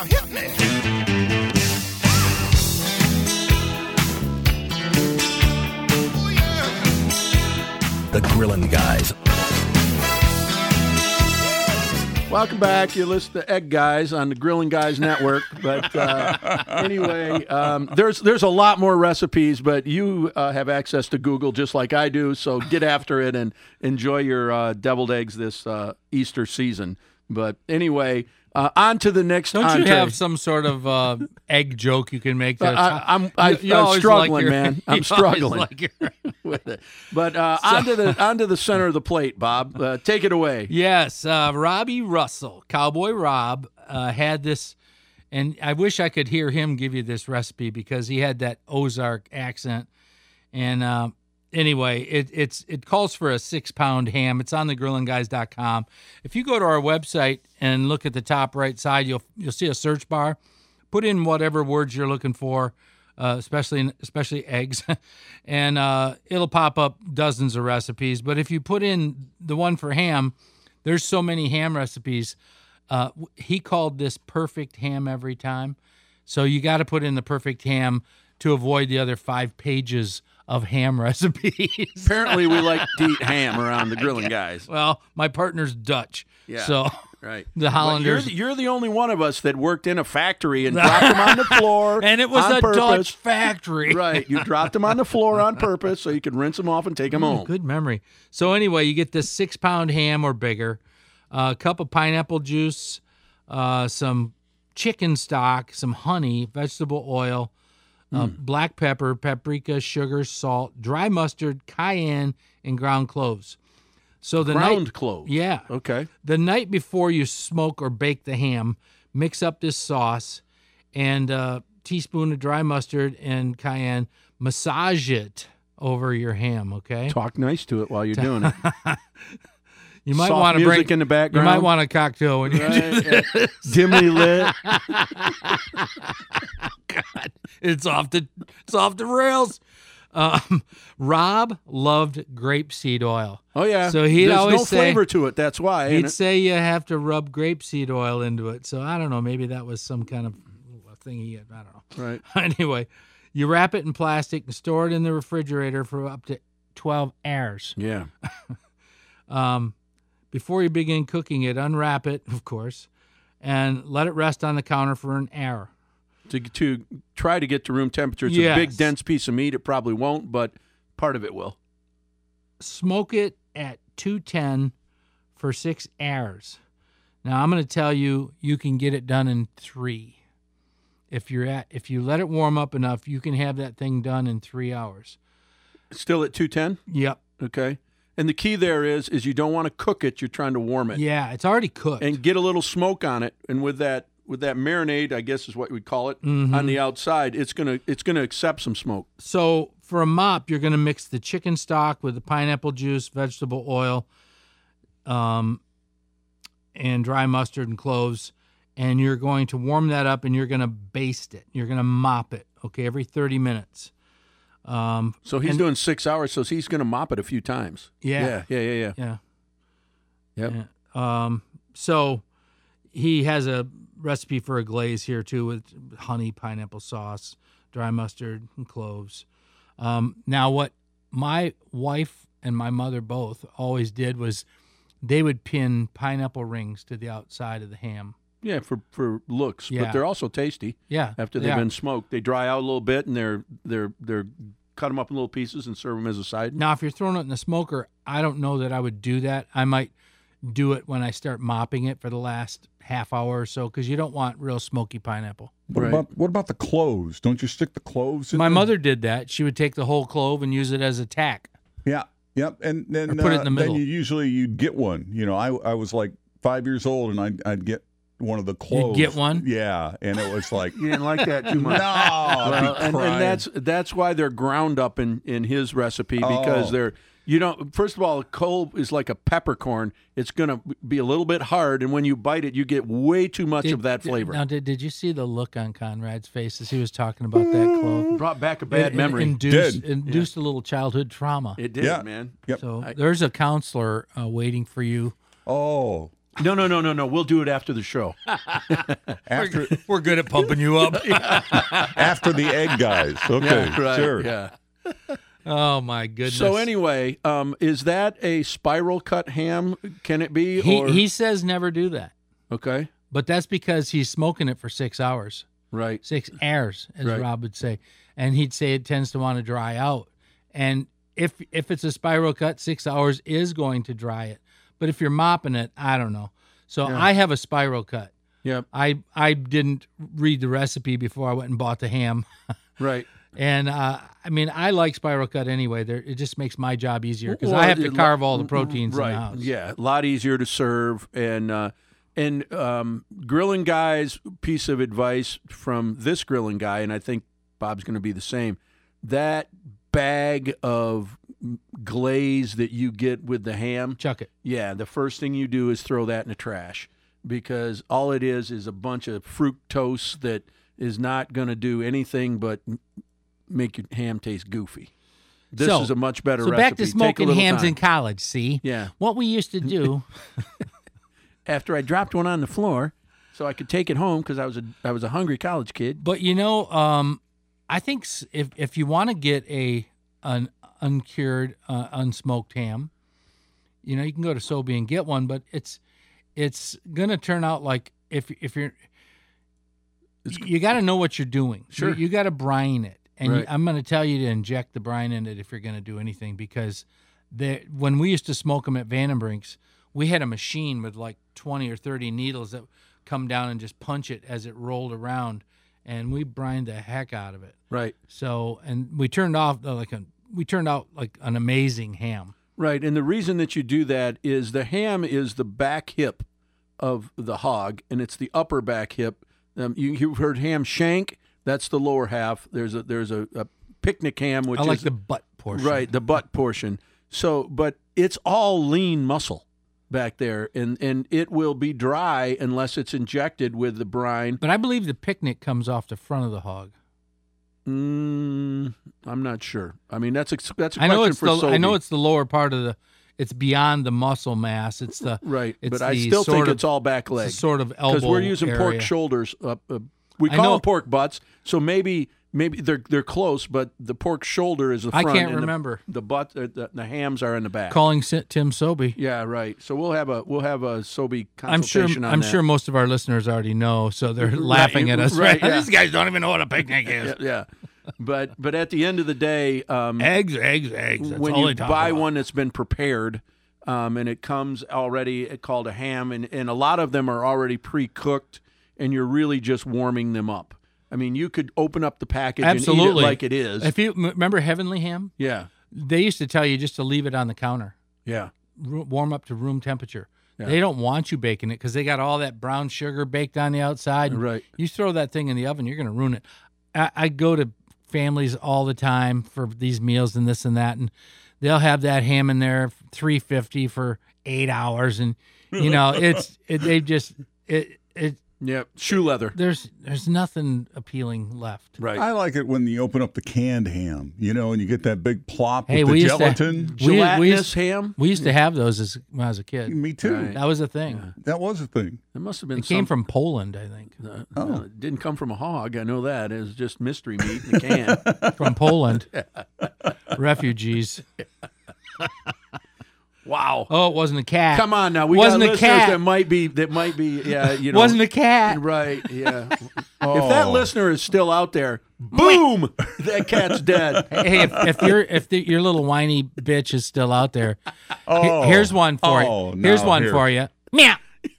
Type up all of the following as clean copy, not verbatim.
hit me. Oh, yeah. The Grillin' Guys. Welcome back. You listen to Egg Guys on the Grilling Guys Network. But anyway, there's a lot more recipes, but you have access to Google just like I do. So get after it and enjoy your deviled eggs this Easter season. But anyway, on to the next. Don't entree. you have some sort of egg joke you can make? I'm always struggling, like man. I'm you struggling always like with it. But onto the center of the plate, Bob. Take it away. Yes, Robbie Russell, Cowboy Rob, had this, and I wish I could hear him give you this recipe because he had that Ozark accent. And anyway, it calls for a 6-pound ham. It's on thegrillandguys.com. If you go to our website and look at the top right side, you'll see a search bar. Put in whatever words you're looking for, especially eggs, and it'll pop up dozens of recipes. But if you put in the one for ham, there's so many ham recipes. He called this perfect ham every time. So you got to put in the perfect ham to avoid the other 5 pages of ham recipes. Apparently, we like to eat ham around the Grilling Guys. Well, my partner's Dutch. Yeah. So right. The Hollanders. But you're the only one of us that worked in a factory and dropped them on the floor. And it was on a purpose. Dutch factory. Right. You dropped them on the floor on purpose so you could rinse them off and take them home. Good memory. So anyway, you get this 6-pound ham or bigger, a cup of pineapple juice, some chicken stock, some honey, vegetable oil, black pepper, paprika, sugar, salt, dry mustard, cayenne, and ground cloves. So the Ground cloves. Yeah. Okay. The night before you smoke or bake the ham, mix up this sauce and a teaspoon of dry mustard and cayenne. Massage it over your ham, okay? Talk nice to it while you're doing it. You might Soft want to music bring in the background. You might want a cocktail when you do Right, this. dimly lit. God, it's off the rails. Rob loved grapeseed oil. Oh yeah. So he'd There's always no say, flavor to it. That's why. ain't He'd it? say you have to rub grapeseed oil into it. So I don't know. Maybe that was some kind of thing he had. I don't know. Right. Anyway, you wrap it in plastic and store it in the refrigerator for up to 12 hours. Yeah. Before you begin cooking it, unwrap it, of course, and let it rest on the counter for an hour. To try to get to room temperature. It's a big, dense piece of meat. It probably won't, but part of it will. Smoke it at 210 for 6 hours. Now, I'm going to tell you, you can get it done in 3. If you let it warm up enough, you can have that thing done in 3 hours. Still at 210? Yep. Okay. And the key there is you don't want to cook it. You're trying to warm it. Yeah, it's already cooked. And get a little smoke on it. And with that marinade, I guess is what we call it, on the outside, it's gonna accept some smoke. So for a mop, you're going to mix the chicken stock with the pineapple juice, vegetable oil, and dry mustard and cloves, and you're going to warm that up and you're going to baste it. You're going to mop it, okay, every 30 minutes. So he's doing 6 hours, so he's going to mop it a few times. Yeah. Yeah. Yep. Yeah. So he has a recipe for a glaze here too with honey, pineapple sauce, dry mustard, and cloves. Now, what my wife and my mother both always did was they would pin pineapple rings to the outside of the ham. Yeah, for looks, Yeah. but they're also tasty. Yeah, After they they've are. been smoked, they dry out a little bit, and they're cut them up in little pieces and serve them as a side. Now, if you're throwing it in the smoker, I don't know that I would do that. I might do it when I start mopping it for the last half hour or so because you don't want real smoky pineapple. Right. What about the cloves? Don't you stick the cloves in My there? mother did that. She would take the whole clove and use it as a tack. Yeah. Yep. And then Or put it in the middle. Then you'd get one. You know, I was like 5 years old and I'd get one of the cloves. You'd get one? Yeah. And it was like, You didn't like that too much. no, I'd be and crying. that's why they're ground up in his recipe because Oh. first of all, a clove is like a peppercorn. It's going to be a little bit hard, and when you bite it, you get way too much of that flavor. Now, did you see the look on Conrad's face as he was talking about that clove? Brought back a bad It memory. induced a little childhood trauma. It did, Yeah. man. Yep. So there's a counselor waiting for you. Oh. No. We'll do it after the show. After We're good at pumping you up. after the egg guys. Okay, Yeah, right. sure. Yeah. Oh my goodness. So anyway, is that a spiral cut ham? Can it be? Or he says never do that, okay, but that's because he's smoking it for 6 hours, right. 6 hours, as Right. Rob would say, and he'd say it tends to want to dry out. And if it's a spiral cut, 6 hours is going to dry it. But if you're mopping it, I don't know. So Yeah. I have a spiral cut. Yep. I didn't read the recipe before I went and bought the ham. Right. And I mean, I like spiral cut anyway. It just makes my job easier because Well, I have to it- carve all the proteins right. in the house. Yeah, a lot easier to serve. And Grilling Guy's piece of advice from this grilling guy, and I think Bob's going to be the same. That bag of glaze that you get with the ham, Chuck it. yeah, the first thing you do is throw that in the trash because all it is a bunch of fructose that is not going to do anything but make your ham taste goofy. This So- is a much better So recipe. back to Take a smoking little hams time. in college, see? Yeah. What we used to do, After I dropped one on the floor, so I could take it home because I was a hungry college kid. but I think if you want to get an uncured, unsmoked ham, you can go to Sobe and get one, but it's going to turn out like if you're you got to know what you're doing. Sure. You got to brine it. And Right. I'm going to tell you to inject the brine in it if you're going to do anything because when we used to smoke them at Vandenbrink's, we had a machine with like 20 or 30 needles that come down and just punch it as it rolled around, and we brined the heck out of it. Right. So, and we turned out like an amazing ham. Right. And the reason that you do that is the ham is the back hip of the hog, and it's the upper back hip. You've heard ham shank. That's the lower half. There's a picnic ham, which I like is the butt portion. right, the butt portion. So, but it's all lean muscle back there, and it will be dry unless it's injected with the brine. But I believe the picnic comes off the front of the hog. I'm not sure. I mean, that's a question I know it's for Sobe. it's the lower part of the. It's beyond the muscle mass. It's the Right, It's but I the still think sort of- it's all back leg. it's sort of elbow Because we're using pork area. shoulders. We I call know- them pork butts, so maybe they're close, but the pork shoulder is the I front. can't and remember. The butt, the hams are in the back. Calling Tim Sobe. Yeah, right. So we'll have a Sobe I'm sure. consultation on I'm that. sure most of our listeners already know, so they're laughing at us. right, yeah. These guys don't even know what a picnic is. Yeah. But at the end of the day, Eggs. That's when all you they talk buy about. one that's been prepared, and it comes already called a ham, and a lot of them are already pre-cooked, and you're really just warming them up. I mean, you could open up the package and eat Absolutely. it like it is. If you remember Heavenly Ham, Yeah, they used to tell you just to leave it on the counter, yeah, warm up to room temperature. Yeah. They don't want you baking it because they got all that brown sugar baked on the outside. Right. You throw that thing in the oven, you're going to ruin it. I go to families all the time for these meals and this and that, and they'll have that ham in there, $3.50 for 8 hours, and yeah. Shoe leather. there's nothing appealing left. Right. I like it when you open up the canned ham, and you get that big plop Hey, with we the used to- gelatin. we Gelatinous used- ham. We used to have those when I was a kid. Me too. Right. That was a thing. That was a thing. It must have been. It came from Poland, I think. No, it didn't come from a hog. I know that. It was just mystery meat in a can. From Poland. Refugees. Wow. Oh, it wasn't a cat. Come on now. We Wasn't got a listeners cat. that might be. Yeah. It wasn't a cat. Right. Yeah. If that listener is still out there, boom, that cat's dead. Hey, if your little whiny bitch is still out there, Oh, here's one for oh, you. Here's now one here. for you. Meow.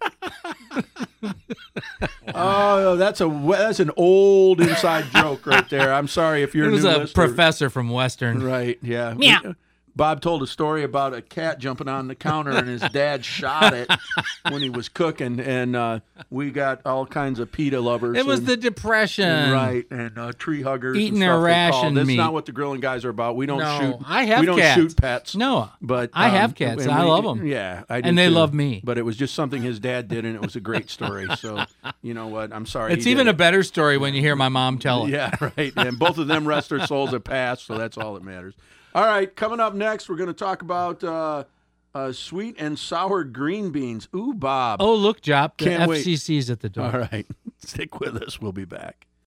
Oh, that's an old inside joke right there. I'm sorry if you're It a was new a listener. professor from Western. Right. Yeah. Meow. Bob told a story about a cat jumping on the counter and his dad shot it when he was cooking, and we got all kinds of PETA lovers. It was and- the Depression. Right, and tree huggers Eating and their stuff they call ration it. That's meat. not what the grilling guys are about. We don't No, shoot. I have we don't cats. shoot pets. No, but I have cats, and and I we- love 'em. Yeah, I do And they too. love me. But it was just something his dad did, and it was a great story. So you know what? I'm sorry. It's he even did a better story when you hear my mom tell it. Yeah, right. And both of them rest their souls have passed, so that's all that matters. All right, coming up next, we're going to talk about Sweet and sour green beans. Ooh, Bob. Oh, look, Jop, the Can't wait. FCC's at the door. All right. Stick with us. We'll be back.